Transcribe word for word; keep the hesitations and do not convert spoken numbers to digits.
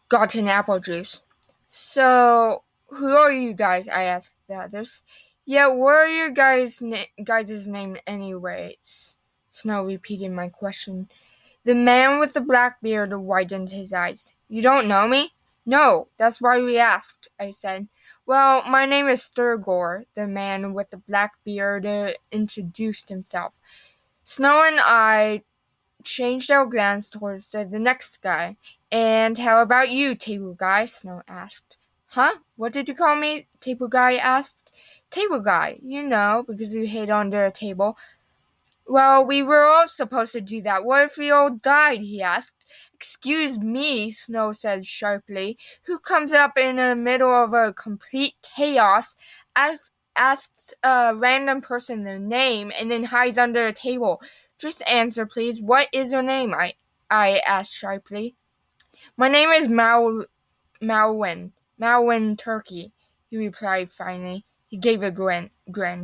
got an apple juice. So, who are you guys? I asked the others. Yeah, what are your guys' na- guys' name anyways? Snow repeated my question. The man with the black beard widened his eyes. You don't know me? No, that's why we asked, I said. Well, my name is Sturgor, the man with the black beard uh, introduced himself. Snow and I changed our glance towards the, the next guy. And how about you, table guy? Snow asked. Huh? What did you call me? Table guy asked. Table guy, you know, because you hid under a table. Well, we were all supposed to do that. What if we all died? He asked. Excuse me, Snow said sharply. Who comes up in the middle of a complete chaos, asks, asks a random person their name, and then hides under a table? Just answer, please. What is your name? I, I asked sharply. My name is Mal, Malwin. Malwin Turkey, he replied finally. He gave a grin. grin.